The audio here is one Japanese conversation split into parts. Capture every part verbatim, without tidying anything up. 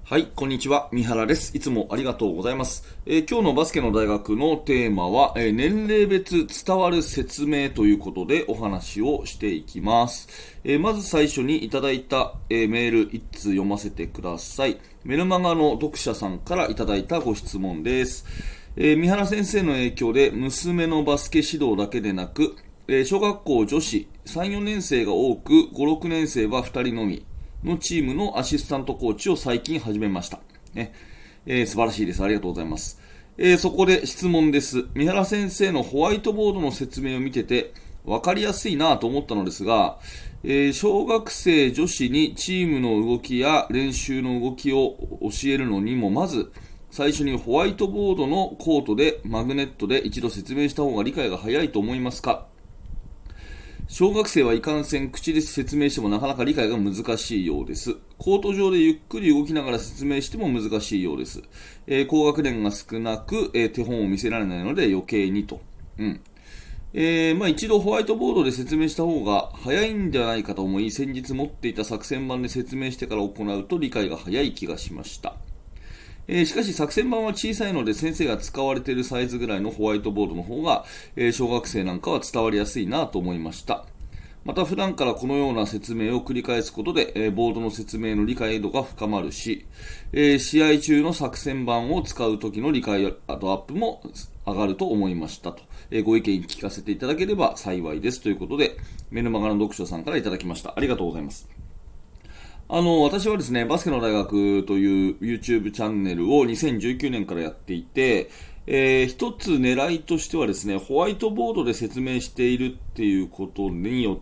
はい、こんにちは。三原です。いつもありがとうございます。えー今日のバスケの大学のテーマは、えー年齢別伝わる説明ということでお話をしていきます。えーまず最初にいただいた、えーメールいっつつ読ませてください。メルマガの読者さんからいただいたご質問です。えー三原先生の影響で娘のバスケ指導だけでなく、えー小学校女子さん、よねん生が多くご、ろくねん生はふたりのみのチームのアシスタントコーチを最近始めました。ねえー素晴らしいです。ありがとうございます。えーそこで質問です。三原先生のホワイトボードの説明を見てて分かりやすいなと思ったのですが、えー小学生女子にチームの動きや練習の動きを教えるのにも、まず最初にホワイトボードのコートでマグネットで一度説明した方が理解が早いと思いますか？小学生はいかんせん口で説明してもなかなか理解が難しいようです。コート上でゆっくり動きながら説明しても難しいようです。えー高学年が少なく、えー手本を見せられないので余計にと。うんえーまあ、一度ホワイトボードで説明した方が早いんではないかと思い、先日持っていた作戦版で説明してから行うと理解が早い気がしました。えーしかし作戦版は小さいので先生が使われているサイズぐらいのホワイトボードの方が、えー小学生なんかは伝わりやすいなと思いました。また普段からこのような説明を繰り返すことで、えーボードの説明の理解度が深まるし、えー試合中の作戦版を使う時の理解度アップも上がると思いましたと、えーご意見聞かせていただければ幸いですということで、メルマガの読書さんからいただきました。ありがとうございます。あの、私はですね、バスケの大学という YouTube チャンネルをにせんじゅうきゅうねんからやっていて、えー一つ狙いとしてはですね、ホワイトボードで説明しているっていうことによって、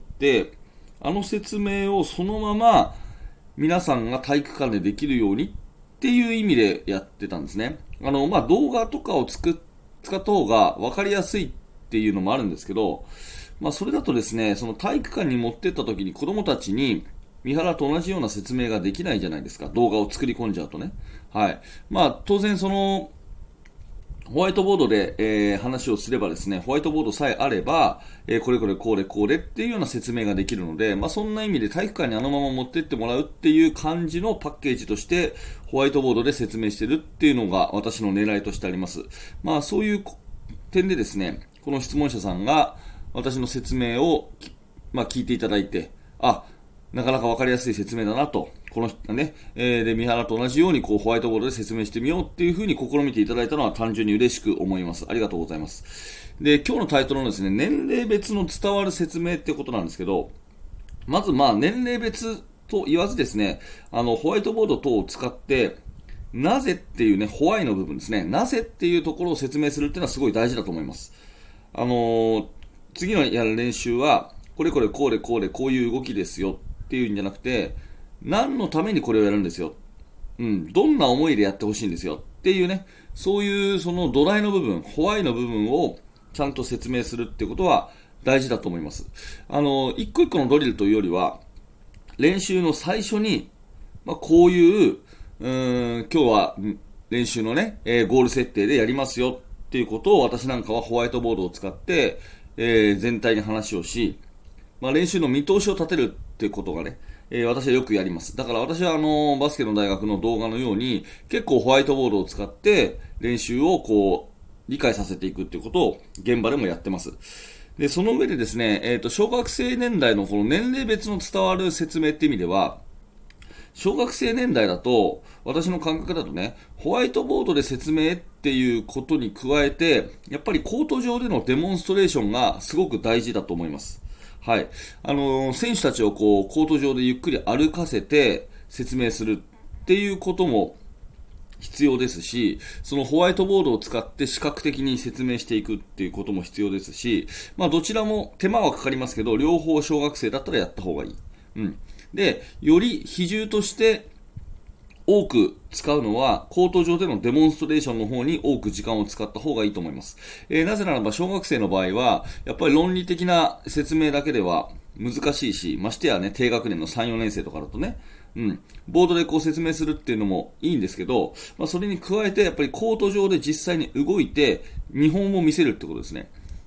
あの説明をそのまま皆さんが体育館でできるようにっていう意味でやってたんですね。あの、まあ、動画とかをつく使った方が分かりやすいっていうのもあるんですけど、まあ、それだとですね、その体育館に持ってった時に子供たちに三原と同じような説明ができないじゃないですか。動画を作り込んじゃうとね。はい。まあ、当然その、ホワイトボードで、えー話をすればですね、ホワイトボードさえあれば、えーこれこれこうでこうでっていうような説明ができるので、まあ、そんな意味で体育館にあのまま持ってってもらうっていう感じのパッケージとしてホワイトボードで説明してるっていうのが私の狙いとしてあります。まあ、そういう点でですね、この質問者さんが私の説明を、まあ、聞いていただいて、あ、なかなか分かりやすい説明だなと、この人ね、えー、で、三原と同じようにこうホワイトボードで説明してみようっていうふうに試みていただいたのは単純に嬉しく思います。ありがとうございます。で、今日のタイトルのですね、年齢別の伝わる説明ってことなんですけど、まずまあ年齢別と言わずですね、あの、ホワイトボード等を使って、なぜっていうね、ホワイの部分ですね、なぜっていうところを説明するっていうのはすごい大事だと思います。あのー次のやる練習は、これこれこうでこうでこういう動きですよっていうんじゃなくて、何のためにこれをやるんですよ。うん、どんな思いでやってほしいんですよっていうね、そういうその土台の部分、ホワイの部分をちゃんと説明するってことは大事だと思います。あの、一個一個のドリルというよりは、練習の最初に、まあ、こういう、うーん、今日は練習のね、えーゴール設定でやりますよっていうことを私なんかはホワイトボードを使って、えー全体に話をし、まあ、練習の見通しを立てるっていうことがね、えー私はよくやります。だから私はあのバスケの大学の動画のように結構ホワイトボードを使って練習をこう理解させていくっていうことを現場でもやってます。で、その上でですね、えっと、小学生年代のこの年齢別の伝わる説明って意味では、小学生年代だと、私の感覚だとね、ホワイトボードで説明っていうことに加えて、やっぱりコート上でのデモンストレーションがすごく大事だと思います。はい。あのー選手たちをこう、コート上でゆっくり歩かせて説明するっていうことも必要ですし、そのホワイトボードを使って視覚的に説明していくっていうことも必要ですし、まあどちらも手間はかかりますけど、両方小学生だったらやった方がいい。うん。で、より比重として多く使うのは、コート上でのデモンストレーションの方に多く時間を使った方がいいと思います。えーなぜならば小学生の場合は、やっぱり論理的な説明だけでは難しいし、ましてやね、低学年のさん、よねん生とかだとね、うん、ボードでこう説明するっていうのもいいんですけど、まあ、それに加えてやっぱりコート上で実際に動いて見本を見せるってことですね。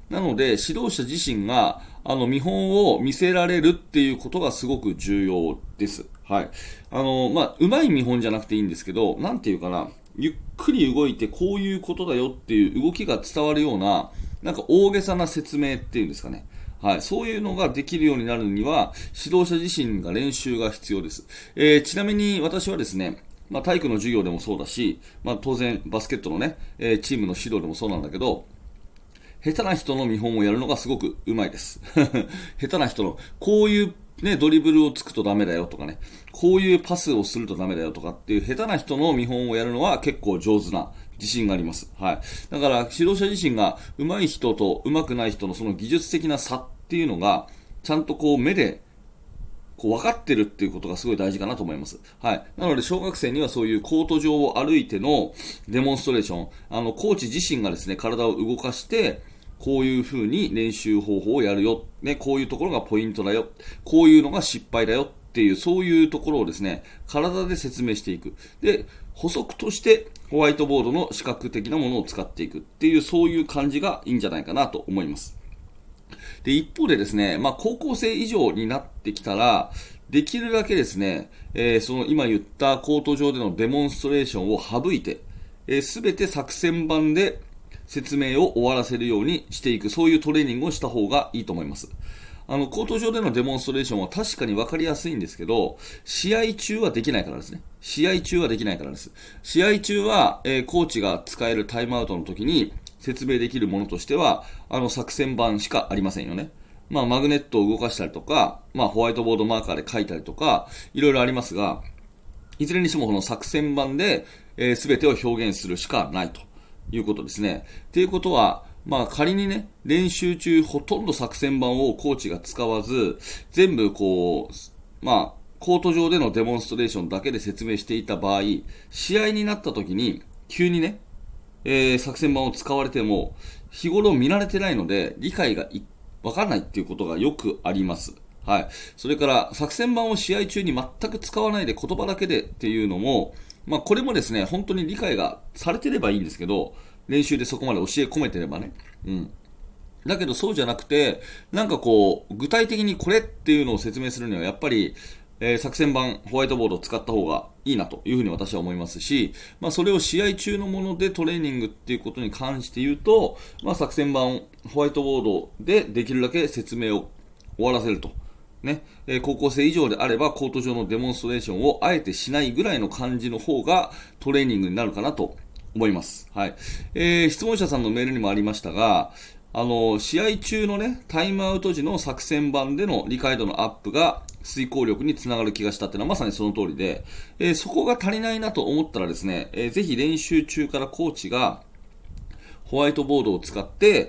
なので、指導者自身が、あの、見本を見せられるっていうことがすごく重要です。はい。あの、まあ、うまい見本じゃなくていいんですけど、なんていうかな、ゆっくり動いてこういうことだよっていう動きが伝わるような、なんか大げさな説明っていうんですかね。はい。そういうのができるようになるには、指導者自身が練習が必要です。えー、ちなみに私はですね、まあ、体育の授業でもそうだし、まあ、当然バスケットのね、えー、チームの指導でもそうなんだけど、下手な人の見本をやるのがすごくうまいです。下手な人の、こういうね、ドリブルをつくとダメだよとかね、こういうパスをするとダメだよとかっていう下手な人の見本をやるのは結構上手な自信があります。はい。だから指導者自身が上手い人と上手くない人のその技術的な差っていうのが、ちゃんとこう目でこう分かってるっていうことがすごい大事かなと思います。はい。なので、小学生にはそういうコート上を歩いてのデモンストレーション、あの、コーチ自身がですね、体を動かして、こういう風に練習方法をやるよ。ね、こういうところがポイントだよ。こういうのが失敗だよっていう、そういうところをですね、体で説明していく。で、補足としてホワイトボードの視覚的なものを使っていくっていう、そういう感じがいいんじゃないかなと思います。で、一方でですね、まあ、高校生以上になってきたら、できるだけですね、えー、その今言ったコート上でのデモンストレーションを省いて、す、えー、べて作戦版で説明を終わらせるようにしていく、そういうトレーニングをした方がいいと思います。あの、コート上でのデモンストレーションは確かに分かりやすいんですけど、試合中はできないからですね。試合中はできないからです。試合中は、えー、コーチが使えるタイムアウトの時に説明できるものとしては、あの、作戦版しかありませんよね。まあ、マグネットを動かしたりとか、まあ、ホワイトボードマーカーで書いたりとか、いろいろありますが、いずれにしてもこの作戦版で、えー、全てを表現するしかないということですね。ということは、まあ仮にね、練習中ほとんど作戦版をコーチが使わず、全部こう、まあ、コート上でのデモンストレーションだけで説明していた場合、試合になった時に、急にね、えー、作戦版を使われても、日頃見られてないので、理解がわからないっていうことがよくあります。はい。それから、作戦版を試合中に全く使わないで言葉だけでっていうのも、まあこれもですね、本当に理解がされてればいいんですけど、練習でそこまで教え込めてればね。うん。だけどそうじゃなくて、なんかこう、具体的にこれっていうのを説明するには、やっぱり、えー、作戦版、ホワイトボードを使った方がいいなというふうに私は思いますし、まあそれを試合中のものでトレーニングっていうことに関して言うと、まあ作戦版、ホワイトボードでできるだけ説明を終わらせると。ね、えー、高校生以上であればコート上のデモンストレーションをあえてしないぐらいの感じの方がトレーニングになるかなと思います。はい。えー、質問者さんのメールにもありましたが、あの、試合中のね、タイムアウト時の作戦版での理解度のアップが遂行力につながる気がしたっていうのはまさにその通りで、えー、そこが足りないなと思ったらですね、えー、ぜひ練習中からコーチがホワイトボードを使って、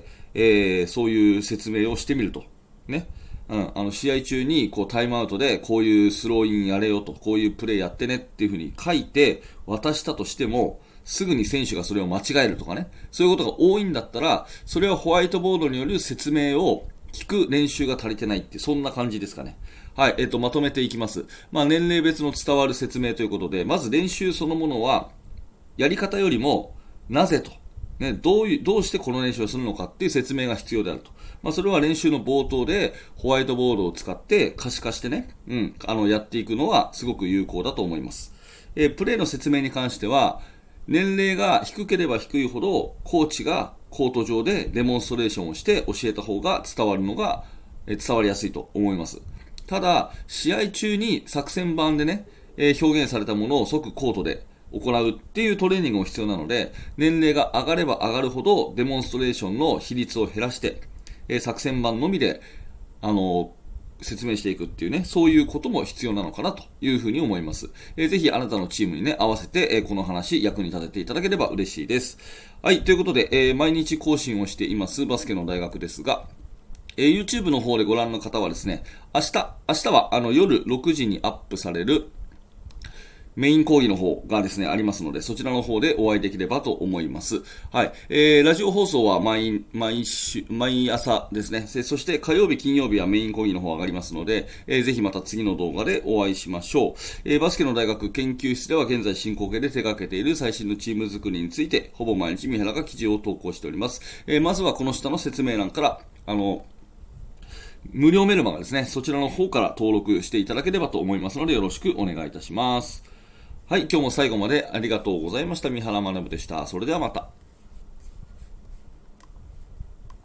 えー、そういう説明をしてみると。ね。うん、あの試合中にこうタイムアウトでこういうスローインやれよと、こういうプレーやってねっていう風に書いて渡したとしても、すぐに選手がそれを間違えるとかね、そういうことが多いんだったら、それはホワイトボードによる説明を聞く練習が足りてないって、そんな感じですかね。はい、えっと、まとめていきます。まあ、年齢別の伝わる説明ということで、まず練習そのものは、やり方よりも、なぜと。ね、どういう、どうしてこの練習をするのかっていう説明が必要であると。まあ、それは練習の冒頭でホワイトボードを使って可視化してね、うん、あの、やっていくのはすごく有効だと思います。えー、プレーの説明に関しては、年齢が低ければ低いほど、コーチがコート上でデモンストレーションをして教えた方が伝わるのが、えー、伝わりやすいと思います。ただ、試合中に作戦版でね、えー、表現されたものを即コートで行うっていうトレーニングも必要なので、年齢が上がれば上がるほどデモンストレーションの比率を減らして、えー、作戦版のみで、あのー、説明していくっていうね、そういうことも必要なのかなというふうに思います。えー、ぜひあなたのチームにね、合わせて、えー、この話役に立てていただければ嬉しいです。はい、ということで、えー、毎日更新をしていますバスケの大学ですが、えー、YouTube の方でご覧の方はですね、明日、明日はあの夜ろくじにアップされるメイン講義の方がですね、ありますので、そちらの方でお会いできればと思います。はい。えー、ラジオ放送は毎、毎週、毎朝ですね。そして火曜日、金曜日はメイン講義の方上がりますので、えー、ぜひまた次の動画でお会いしましょう。えー、バスケの大学研究室では現在進行形で手掛けている最新のチーム作りについて、ほぼ毎日三原が記事を投稿しております。えー、まずはこの下の説明欄から、あの、無料メルマガですね、そちらの方から登録していただければと思いますので、よろしくお願いいたします。はい、今日も最後までありがとうございました。三原学でした。それではまた。